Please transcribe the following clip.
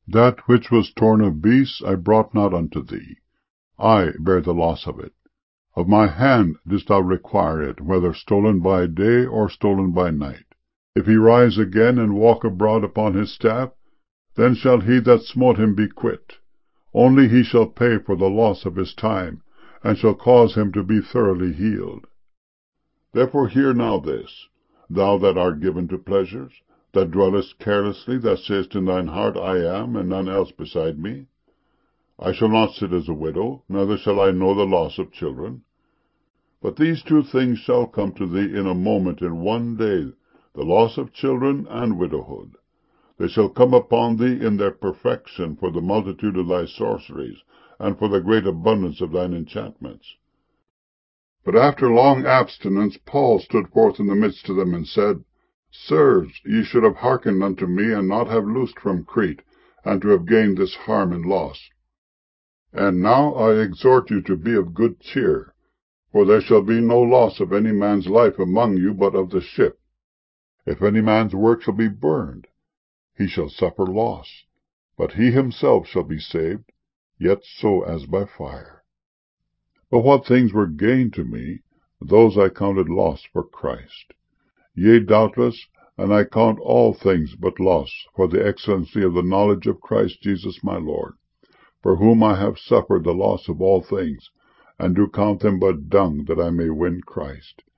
That which was torn of beasts I brought not unto thee. I bear the loss of it. Of my hand didst thou require it, whether stolen by day or stolen by night. If he rise again and walk abroad upon his staff, then shall he that smote him be quit. Only he shall pay for the loss of his time, and shall cause him to be thoroughly healed. Therefore hear now this, thou that art given to pleasures, that dwellest carelessly, that sayest in thine heart, I am, and none else beside me. I shall not sit as a widow, neither shall I know the loss of children. But these two things shall come to thee in a moment, in one day, the loss of children and widowhood. They shall come upon thee in their perfection for the multitude of thy sorceries, and for the great abundance of thine enchantments. But after long abstinence Paul stood forth in the midst of them, and said, Sirs, ye should have hearkened unto me, and not have loosed from Crete, and to have gained this harm and loss. And now I exhort you to be of good cheer, for there shall be no loss of any man's life among you, but of the ship. If any man's work shall be burned, he shall suffer loss, but he himself shall be saved, yet so as by fire. But what things were gain to me, those I counted loss for Christ. Yea, doubtless, and I count all things but loss, for the excellency of the knowledge of Christ Jesus my Lord, for whom I have suffered the loss of all things, and do count them but dung, that I may win Christ,